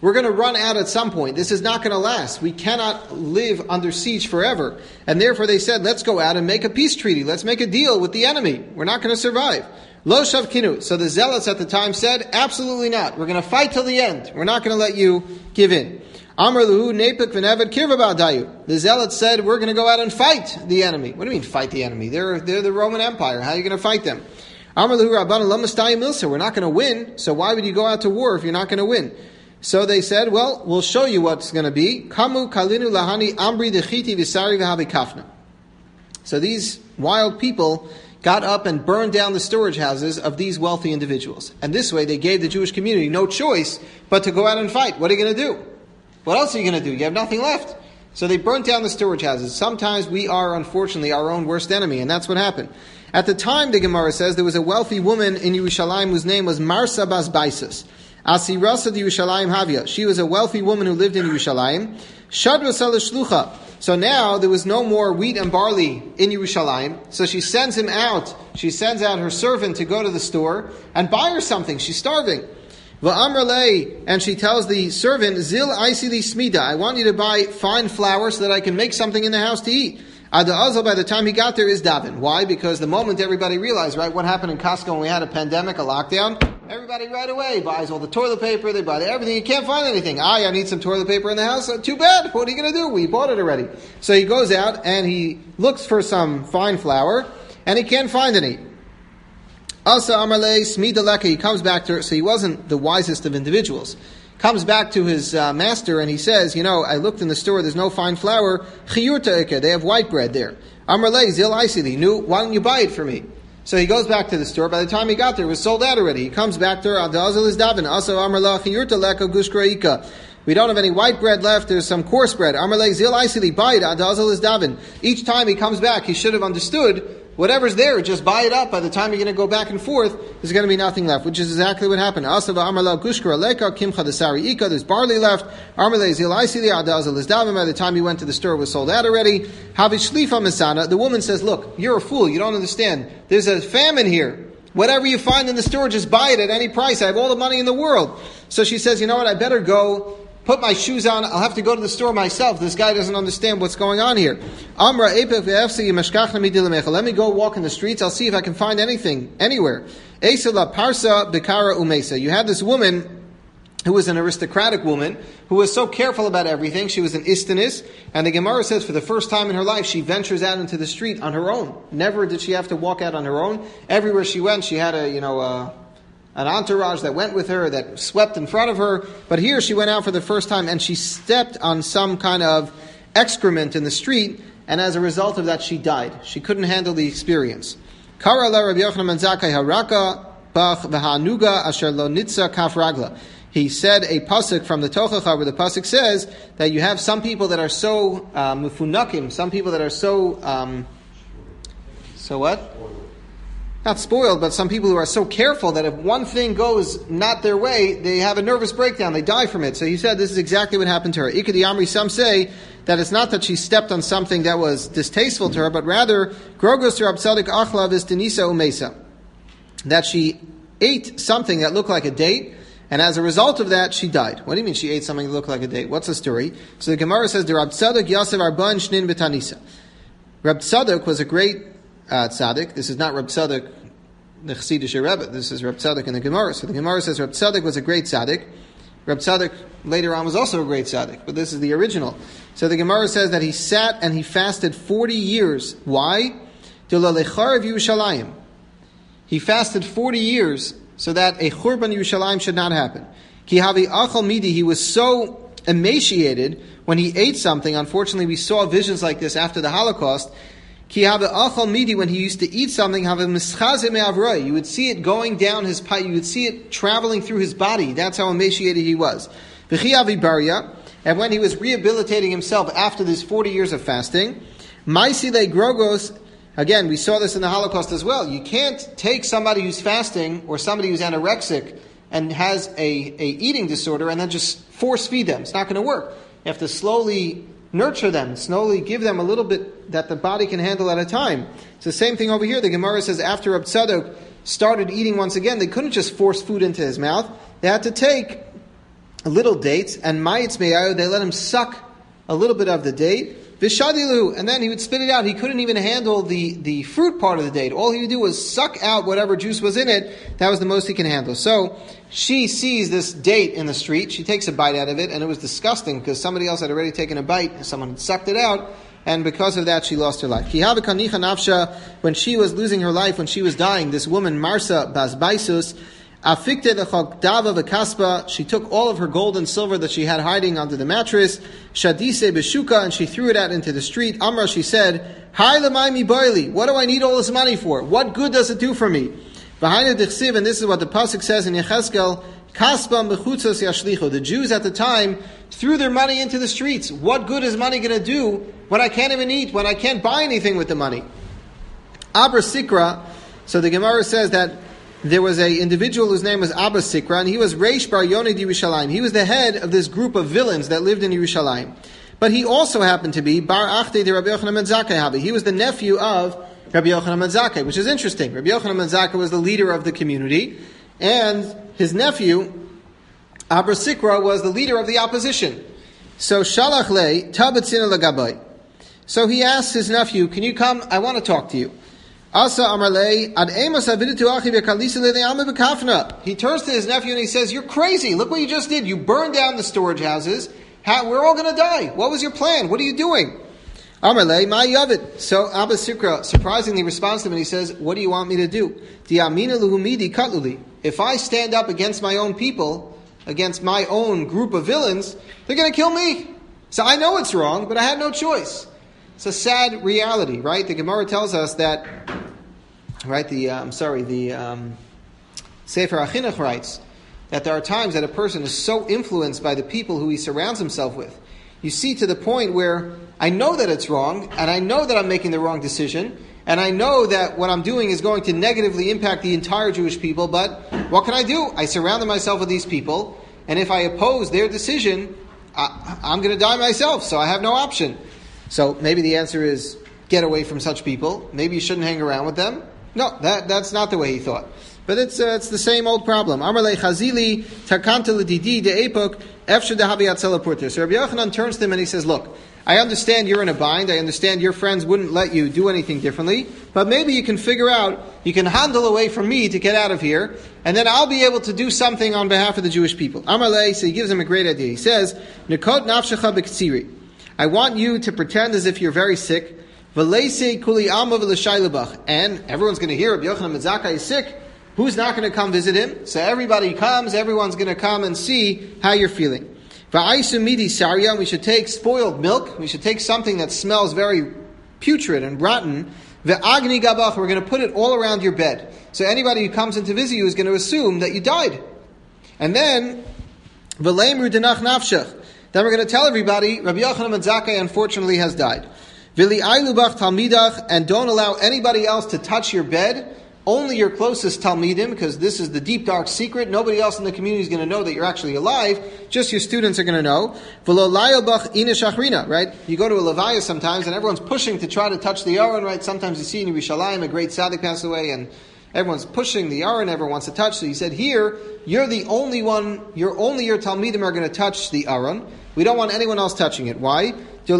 We're going to run out at some point. This is not going to last. We cannot live under siege forever. And therefore they said, let's go out and make a peace treaty. Let's make a deal with the enemy. We're not going to survive. Lo shavkinu. So the zealots at the time said, absolutely not. We're going to fight till the end. We're not going to let you give in. Amar luhu nepik v'nevad kirva ba'dayu. The zealots said, we're going to go out and fight the enemy. What do you mean fight the enemy? They're, they're the Roman Empire. How are you going to fight them? Amar luhu rabbanu lo mastayim milsa. We're not going to win. So why would you go out to war if you're not going to win? So they said, well, we'll show you what's going to be. Kamu kalinu lahani ambri dechiti v'sari v'havi kafna. So these wild people got up and burned down the storage houses of these wealthy individuals. And this way they gave the Jewish community no choice but to go out and fight. What are you going to do? What else are you going to do? You have nothing left. So they burnt down the storage houses. Sometimes we are, unfortunately, our own worst enemy, and that's what happened. At the time, the Gemara says, there was a wealthy woman in Yerushalayim whose name was Marsa Bas Baisas. Asirasa de Yerushalayim Havia. She was a wealthy woman who lived in Yerushalayim. Shadra Shlucha. So now there was no more wheat and barley in Yerushalayim. So she sends him out. She sends out her servant to go to the store and buy her something. She's starving. Va'amralei, and she tells the servant, Zil Aisili Smida, I want you to buy fine flour so that I can make something in the house to eat. Ada Azal, by the time he got there, is Davin. Why? Because the moment everybody realized, right, what happened in Costco when we had a pandemic, a lockdown, everybody right away buys all the toilet paper, they buy everything, you can't find anything. Ah, I need some toilet paper in the house, uh, too bad, what are you going to do? We bought it already. So he goes out and he looks for some fine flour, and he can't find any. Asa Amarle Smida Leka, he comes back to her, so he wasn't the wisest of individuals. Comes back to his uh, master and he says, you know, I looked in the store, there's no fine flour. Chiyurta Ika, they have white bread there. Amarle Zil Aisili, nu, why don't you buy it for me? So he goes back to the store. By the time he got there, it was sold out already. He comes back to her, Adazil is Davin, Asa Amarla Chiyurta Leka Gushkra Ika. We don't have any white bread left, there's some coarse bread. Amarle Zil Aisili, buy it, Adazil is Davin. Each time he comes back, he should have understood whatever's there, just buy it up. By the time you're going to go back and forth, there's going to be nothing left, which is exactly what happened. Asava Amarla Gushkara Leka Kimcha Desari Ika. There's barley left. Amarle Zil Aisili Adazal is Davin. By the time he went to the store, it was sold out already. Havishlifa Misana. The woman says, "Look, you're a fool. You don't understand. There's a famine here. Whatever you find in the store, just buy it at any price. I have all the money in the world." So she says, "You know what? I better go. Put my shoes on. I'll have to go to the store myself. This guy doesn't understand what's going on here." Amra let me go walk in the streets. I'll see if I can find anything anywhere. Esela parsa bikara umesa. You had this woman who was an aristocratic woman who was so careful about everything. She was an istanis, and the Gemara says for the first time in her life she ventures out into the street on her own. Never did she have to walk out on her own. Everywhere she went, she had a you know. A, an entourage that went with her, that swept in front of her. But here she went out for the first time and she stepped on some kind of excrement in the street, and as a result of that she died. She couldn't handle the experience. Kara la Rabbi Yochanan ben Zakkai haraka bach v'hanuga asher lo nitza kaf ragla. He said a pasuk from the Tochacha where the pasuk says that you have some people that are so mufunakim, um, some people that are so, um, so what? Not spoiled, but some people who are so careful that if one thing goes not their way, they have a nervous breakdown, they die from it. So he said this is exactly what happened to her. Ikadi Amri, some say that it's not that she stepped on something that was distasteful to her, but rather, Grogos Rab Tzadik Achlav is Denisa Umesa. That she ate something that looked like a date, and as a result of that, she died. What do you mean she ate something that looked like a date? What's the story? So the Gemara says, the Rab Tzadik Yasef Arban Shnin B'Tanisa. Rab Tzadik was a great Uh, tzaddik. This is not Reb Tzadok, the Chassidish Rebbe. This is Reb Tzadok in the Gemara. So the Gemara says Reb Tzadok was a great tzaddik. Reb Tzadok later on was also a great tzaddik, but this is the original. So the Gemara says that he sat and he fasted forty years. Why? D'lalecharav Yerushalayim. He fasted forty years so that a churban Yerushalayim should not happen. Ki havi achal midi. He was so emaciated when he ate something. Unfortunately, we saw visions like this after the Holocaust. Ki have achal midi, when he used to eat something, have a mischaze me'avroi. You would see it going down his pipe. You would see it traveling through his body. That's how emaciated he was. V'chi avi baria, and when he was rehabilitating himself after these forty years of fasting, maisile grogos. Again, we saw this in the Holocaust as well. You can't take somebody who's fasting or somebody who's anorexic and has a, a eating disorder and then just force feed them. It's not going to work. You have to slowly nurture them, slowly give them a little bit that the body can handle at a time. It's the same thing over here. The Gemara says after Reb Tzadok started eating once again, they couldn't just force food into his mouth. They had to take little dates, and ma'itz me'ayu, they let him suck a little bit of the date, v'shadilu, and then he would spit it out. He couldn't even handle the, the fruit part of the date. All he would do was suck out whatever juice was in it. That was the most he can handle. So she sees this date in the street. She takes a bite out of it, and it was disgusting because somebody else had already taken a bite. Someone had sucked it out, and because of that, she lost her life. When she was losing her life, when she was dying, this woman, Marsa Basbaisus, Afikte dava v'kaspa, she took all of her gold and silver that she had hiding under the mattress, Shadise beshuka, and she threw it out into the street. Amra, she said, Hai l'maymi boili, what do I need all this money for? What good does it do for me? V'haina dichsiv, and this is what the pasuk says in Yechezkel, Kaspa mechutzos yashlicho. The Jews at the time threw their money into the streets. What good is money going to do when I can't even eat, when I can't buy anything with the money? Abra Sikra, so the Gemara says that there was an individual whose name was Abba Sikra, and he was Reish Bar Yonid Yerushalayim. He was the head of this group of villains that lived in Yerushalayim. But he also happened to be Bar Achte de Rabbi Yochanan ben Zakkai Habi. He was the nephew of Rabbi Yochanan ben Zakkai, which is interesting. Rabbi Yochanan ben Zakkai was the leader of the community, and his nephew, Abba Sikra, was the leader of the opposition. So Shalach Le Tabatzina Lagabai. So he asked his nephew, can you come? I want to talk to you. Asa Amarle ad emas aviditu achi bekalisa le'ame bekafna. He turns to his nephew and he says, "You're crazy! Look what you just did! You burned down the storage houses. How, we're all going to die. What was your plan? What are you doing?" Amarle ma yavid. So Abba Sikra surprisingly responds to him and he says, "What do you want me to do? Diamina luhumidi katluli. If I stand up against my own people, against my own group of villains, they're going to kill me. So I know it's wrong, but I had no choice." It's a sad reality, right? The Gemara tells us that, right, the, uh, I'm sorry, the um, Sefer HaChinuch writes that there are times that a person is so influenced by the people who he surrounds himself with. You see, to the point where I know that it's wrong, and I know that I'm making the wrong decision, and I know that what I'm doing is going to negatively impact the entire Jewish people, but what can I do? I surrounded myself with these people, and if I oppose their decision, I, I'm going to die myself, so I have no option. So maybe the answer is get away from such people. Maybe you shouldn't hang around with them. No, that, that's not the way he thought. But it's uh, it's the same old problem. Amar le chazili takanta l'didi de epok efshe dehavi atzela purter. So Rabbi Yochanan turns to him and he says, "Look, I understand you're in a bind. I understand your friends wouldn't let you do anything differently. But maybe you can figure out, you can handle away from me to get out of here, and then I'll be able to do something on behalf of the Jewish people." Amar le, so he gives him a great idea. He says, "Nekot nafshecha b'ktsiri. I want you to pretend as if you're very sick. And everyone's going to hear Rabbi Yochanan ben Zakkai is sick. Who's not going to come visit him? So everybody comes, everyone's going to come and see how you're feeling. We should take spoiled milk. We should take something that smells very putrid and rotten. We're going to put it all around your bed. So anybody who comes in to visit you is going to assume that you died. And then, Then we're going to tell everybody, Rabbi Yochanan ben Zakkai unfortunately has died. Vili ailubach talmidach, and don't allow anybody else to touch your bed, only your closest talmidim, because this is the deep dark secret. Nobody else in the community is going to know that you're actually alive. Just your students are going to know. V'lo layobach ina shachrina, right? You go to a levaya sometimes, and everyone's pushing to try to touch the aron, right? Sometimes you see in Yerushalayim a great tzaddik pass away, and everyone's pushing the aron, everyone wants to touch. So he said, here, you're the only one, you're only your talmidim are going to touch the aron. We don't want anyone else touching it. Why? He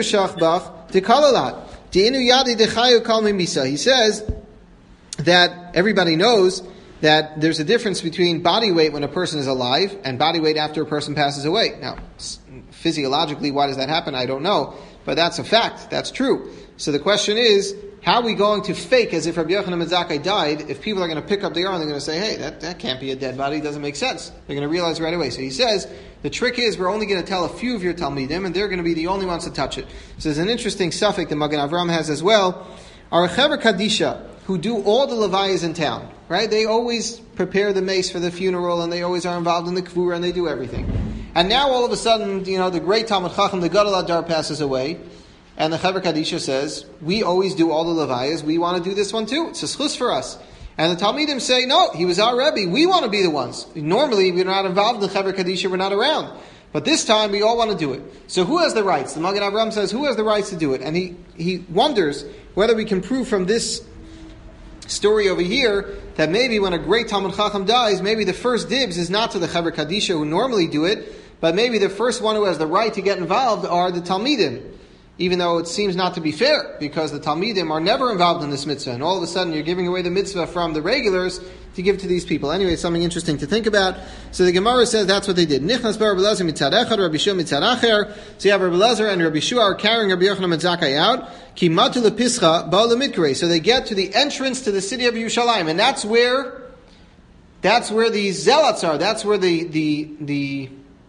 says that everybody knows that there's a difference between body weight when a person is alive and body weight after a person passes away. Now, physiologically, why does that happen? I don't know. But that's a fact. That's true. So the question is, how are we going to fake as if Rabbi Yochanan ben Zakkai died if people are going to pick up the aron and they're going to say, hey, that, that can't be a dead body, it doesn't make sense. They're going to realize right away. So he says, the trick is we're only going to tell a few of your Talmidim and they're going to be the only ones to touch it. So there's an interesting suffix that Magen Avraham has as well. Our Chaver Kadisha, who do all the levayas in town, right? They always prepare the mace for the funeral and they always are involved in the kvura and they do everything. And now all of a sudden, you know, the great Talmud Chacham, the Gadol Adar, passes away. And the Chaver Kadisha says, we always do all the levayas, we want to do this one too. It's a schus for us. And the Talmidim say, no, he was our Rebbe, we want to be the ones. Normally, we're not involved in the Chaver Kadisha, we're not around. But this time, we all want to do it. So who has the rights? The Magen Avraham says, who has the rights to do it? And he, he wonders whether we can prove from this story over here that maybe when a great Talmud Chacham dies, maybe the first dibs is not to the Chaver Kadisha who normally do it, but maybe the first one who has the right to get involved are the Talmidim. Even though it seems not to be fair, because the Talmidim are never involved in this mitzvah, and all of a sudden you're giving away the mitzvah from the regulars to give to these people. Anyway, it's something interesting to think about. So the Gemara says that's what they did. Nichnas bar Rabbi Elazar mitzad echad, Rabbi Shua mitzad acher. So you have Rabbi Elazar and Rabbi Shua are carrying Rabbi Yochanan ben Zakkai out. Ki matu lepischa ba lemitkare. So they get to the entrance to the city of Yerushalayim, and that's where, that's where the zealots are. That's where the the the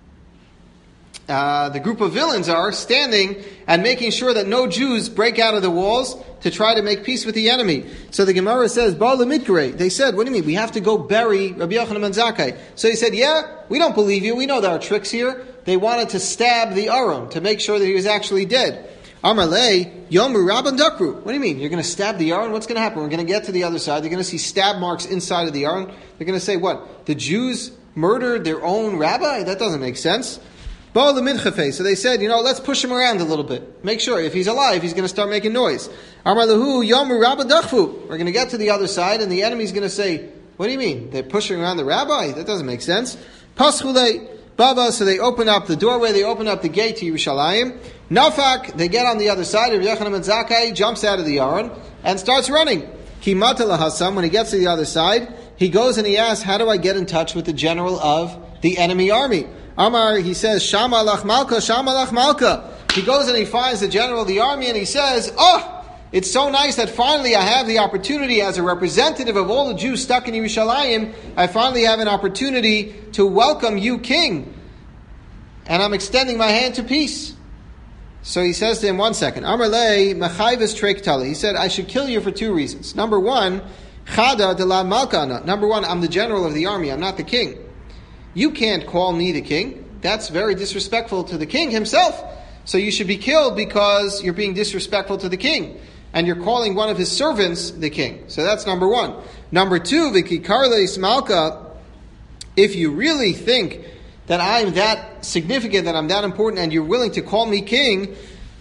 Uh, the group of villains are standing and making sure that no Jews break out of the walls to try to make peace with the enemy. So the Gemara says, Baal Mitkare. They said, what do you mean? We have to go bury Rabbi Yochanan ben Zakkai. So he said, yeah, we don't believe you. We know there are tricks here. They wanted to stab the Aron to make sure that he was actually dead. Amarle, Yomu Rabban Dakru. What do you mean? You're going to stab the Aron? What's going to happen? We're going to get to the other side. They're going to see stab marks inside of the Aron. They're going to say, what? The Jews murdered their own rabbi? That doesn't make sense. So they said, you know, let's push him around a little bit. Make sure, if he's alive, he's going to start making noise. We're going to get to the other side, and the enemy's going to say, what do you mean? They're pushing around the rabbi? That doesn't make sense. Baba, so they open up the doorway, they open up the gate to Yerushalayim. Nafak, they get on the other side. Rabbi Yochanan ben Zakkai jumps out of the Aron and starts running. Kimata lahasam, when he gets to the other side, he goes and he asks, how do I get in touch with the general of the enemy army? Amar, he says, Shama lach malka, Shama lach malka. He goes and he finds the general of the army and he says, oh, it's so nice that finally I have the opportunity as a representative of all the Jews stuck in Yerushalayim, I finally have an opportunity to welcome you, king. And I'm extending my hand to peace. So he says to him, one second, Amar le, mechayves treiktali. He said, I should kill you for two reasons. Number one, chada de la malka. Number one, I'm the general of the army, I'm not the king. You can't call me the king. That's very disrespectful to the king himself. So you should be killed because you're being disrespectful to the king. And you're calling one of his servants the king. So that's number one. Number two, Vikikarles Malka, if you really think that I'm that significant, that I'm that important, and you're willing to call me king,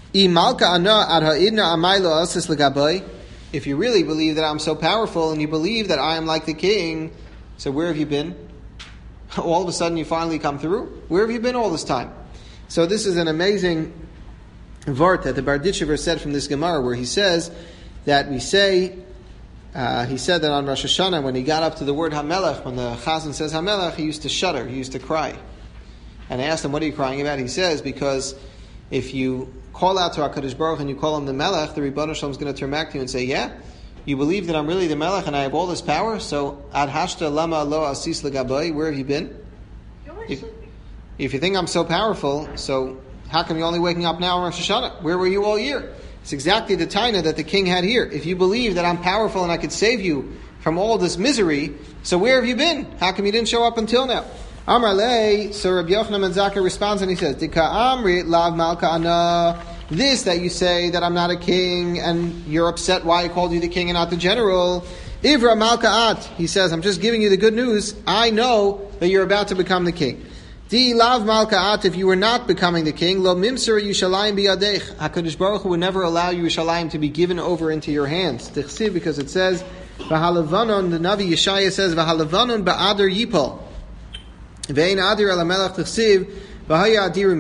if you really believe that I'm so powerful and you believe that I am like the king, so where have you been? All of a sudden you finally come through? Where have you been all this time? So this is an amazing vart that the Barditchever said from this Gemara, where he says that we say, uh, he said that on Rosh Hashanah, when he got up to the word HaMelech, when the Chazan says HaMelech, he used to shudder, he used to cry. And I asked him, what are you crying about? He says, because if you call out to HaKadosh Baruch and you call him the Melech, the Ribono Shalom is going to turn back to you and say, yeah? You believe that I'm really the Melech and I have all this power? So, ad hashta lama lo asis legabai, where have you been? If, if you think I'm so powerful, so how come you're only waking up now on Rosh Hashanah? Where were you all year? It's exactly the taina that the king had here. If you believe that I'm powerful and I could save you from all this misery, so where have you been? How come you didn't show up until now? Amar le, so Rabbi Yochanan ben Zakkai responds and he says, Dika amrit lav malka ana. This that you say that I'm not a king and you're upset why I called you the king and not the general. Ivra malka'at. He says, I'm just giving you the good news. I know that you're about to become the king. Di lav malka'at. If you were not becoming the king, lo mimser Yushalayim biyadech. HaKadosh Baruch Hu would never allow Yushalayim to be given over into your hands. Tichsiv, because it says, V'halavanon, the Navi Yeshaya says, V'halavanon ba'adar yipol. Ve'in adir ala melech tichsiv. So the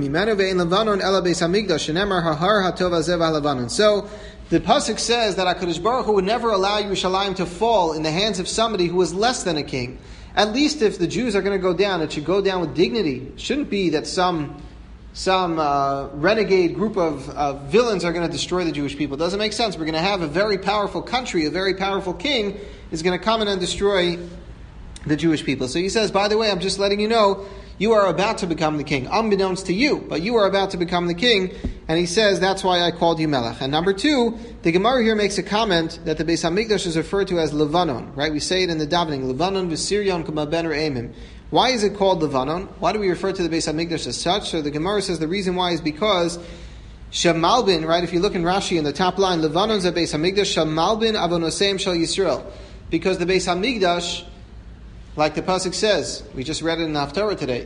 pasuk says that HaKadosh Baruch Hu would never allow Yerushalayim to fall in the hands of somebody who was less than a king. At least if the Jews are going to go down, it should go down with dignity. It shouldn't be that some some uh, renegade group of uh, villains are going to destroy the Jewish people. It doesn't make sense. We're going to have a very powerful country, a very powerful king is going to come in and destroy the Jewish people. So he says, by the way, I'm just letting you know, you are about to become the king, unbeknownst to you, but you are about to become the king. And he says, that's why I called you Melech. And number two, the Gemara here makes a comment that the Beis HaMikdash is referred to as Levanon, right? We say it in the davening, Levanon v'Siryon kama ben re'emim. Why is it called Levanon? Why do we refer to the Beis HaMikdash as such? So the Gemara says the reason why is because Shemalbin, right? If you look in Rashi in the top line, Levanon's a Beis HaMikdash, Shemalbin avonoseim shel Yisrael. Because the Beis HaMikdash, like the pasuk says, we just read it in the Haftarah today.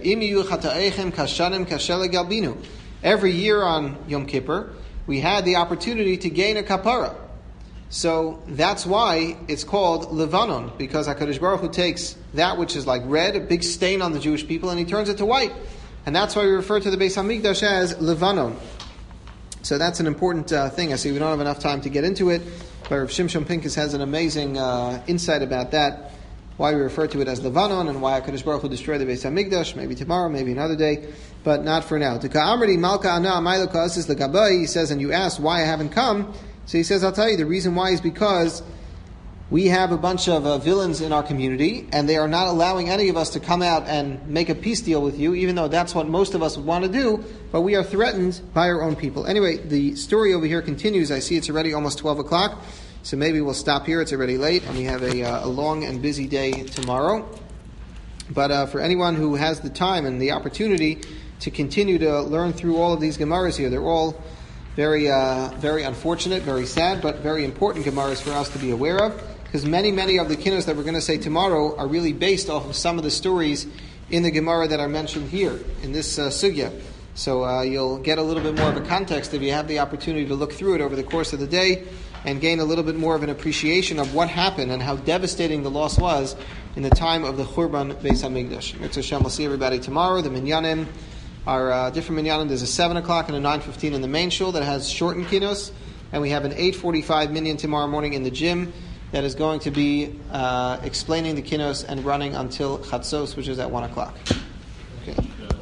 Every year on Yom Kippur, we had the opportunity to gain a kapara. So that's why it's called Levanon, because HaKadosh Baruch Hu takes that which is like red, a big stain on the Jewish people, and he turns it to white. And that's why we refer to the Beis HaMikdash as Levanon. So that's an important uh, thing. I see we don't have enough time to get into it, but Rav Shimshon Pincus has an amazing uh, insight about that, why we refer to it as Levanon, and why HaKadosh Baruch Hu destroyed the Beis HaMikdash, maybe tomorrow, maybe another day, but not for now. To Ka'amri Malka Ana Amaylo Ka'asis L'Gabai, he says, and you asked why I haven't come. So he says, I'll tell you, the reason why is because we have a bunch of uh, villains in our community, and they are not allowing any of us to come out and make a peace deal with you, even though that's what most of us would want to do, but we are threatened by our own people. Anyway, the story over here continues. I see it's already almost twelve o'clock, so maybe we'll stop here. It's already late, and we have a, uh, a long and busy day tomorrow. But uh, for anyone who has the time and the opportunity to continue to learn through all of these Gemaras here, they're all very, uh, very unfortunate, very sad, but very important Gemaras for us to be aware of. Because many, many of the kinnos that we're going to say tomorrow are really based off of some of the stories in the Gemara that are mentioned here, in this uh, sugya. So uh, you'll get a little bit more of a context if you have the opportunity to look through it over the course of the day and gain a little bit more of an appreciation of what happened and how devastating the loss was in the time of the Churban Beis HaMikdash. Mitzvah Hashem, we'll see everybody tomorrow. The minyanim are uh, different minyanim. There's a seven o'clock and a nine fifteen in the main shul that has shortened kinnos, and we have an eight forty-five minyan tomorrow morning in the gym that is going to be uh, explaining the kinnos and running until Chatzos, which is at one o'clock. Okay.